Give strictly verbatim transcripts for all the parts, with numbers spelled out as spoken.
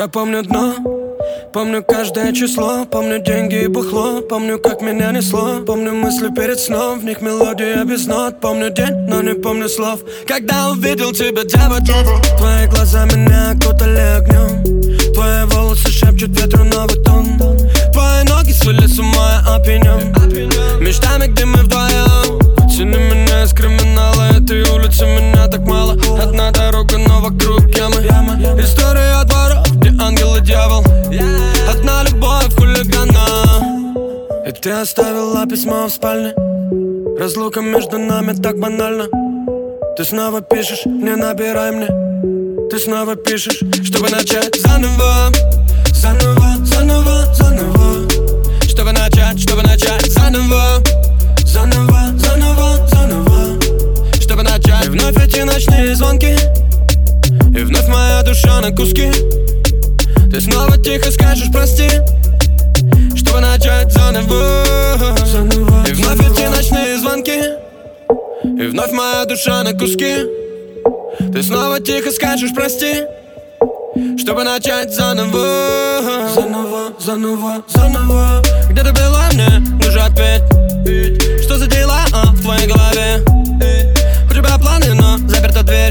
Я помню дно, помню каждое число, помню деньги и бухло, помню, как меня несло, помню мысли перед сном, в них мелодия без нот. Помню день, но не помню слов. Когда увидел тебя, дева, твои глаза меня окутали огнем, твои волосы шепчут ветру новый тон, твои ноги свели с ума, я опьянен мечтами, где мы вдвоем. Тяни меня из криминала, этой улицы меня так мало. Одна дорога, но вокруг ямы. История дворов, где ангел и дьявол. Одна любовь хулигана. И ты оставила письмо в спальне. Разлука между нами так банальна. Ты снова пишешь, не набирай мне. Ты снова пишешь, чтобы начать заново. Заново, заново, заново. Чтобы начать, чтобы начать заново. Заново, заново, заново. Чтобы начать. И вновь эти ночные звонки, и вновь моя душа на куски. Ты снова тихо скажешь прости, чтобы начать заново, заново. И вновь заново. Эти ночные звонки, и вновь моя душа на куски. Ты снова тихо скажешь прости, чтобы начать заново. Заново, заново, заново. Где ты была мне? Ну же ответь. Что за дела а, в твоей голове? У тебя планы, но заперта дверь.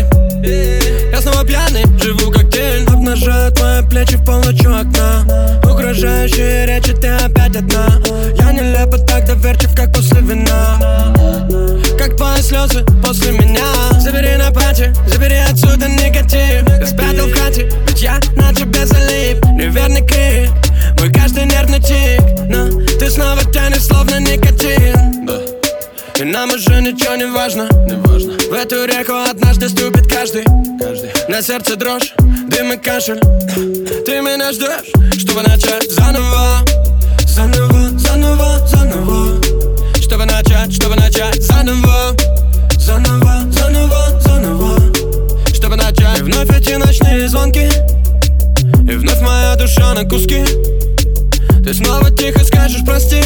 Я снова пьяный, живу как тень. Обнажают мои плечи в полночь у окна. Угрожающие речи, ты опять одна. Я нелепо так доверчив, как после вина. Как твои слезы после меня. Забери на пати, забери отсюда негатив. Я спрятал в хате, ведь я на тебе залип. Неверный крик, мой каждый нервный тик. Но ты снова тянешь словно никотин, да. И нам уже ничего не важно, не важно. В эту реку однажды ступит каждый, каждый. На сердце дрожь, дым и кашель. Ты меня ждешь, чтобы начать заново. Заново, заново, заново. Чтобы начать, чтобы начать заново. Заново, заново, заново. Чтобы начать. И вновь эти ночные звонки, и вновь моя душа на куски. Ты снова тихо скажешь прости,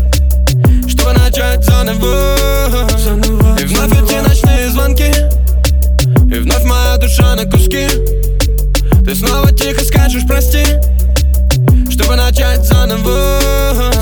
чтобы начать заново, заново. И вновь заново. Эти ночные звонки, и вновь моя душа на куски. Ты снова тихо скажешь прости, чтобы начать заново.